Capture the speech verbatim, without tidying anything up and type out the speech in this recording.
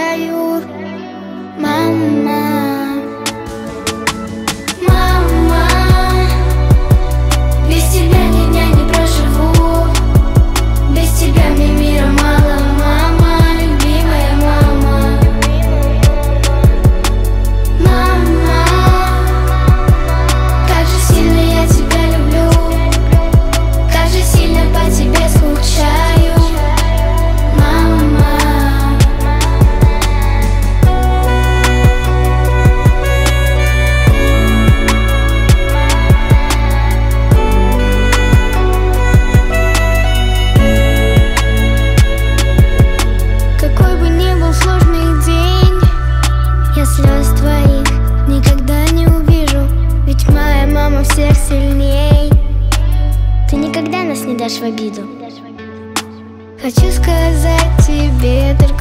скучаю. Мама, мама, без тебя ни дня не проживу. Без тебя мне мира мало, мама, любимая мама. Мама, как же сильно я тебя люблю, как же сильно по тебе скучаю. Мама, какой бы ни был сложный день, я слез твоих никогда не увижу, ведь моя мама всех сильней. Ты никогда нас не дашь в обиду. Хочу сказать тебе только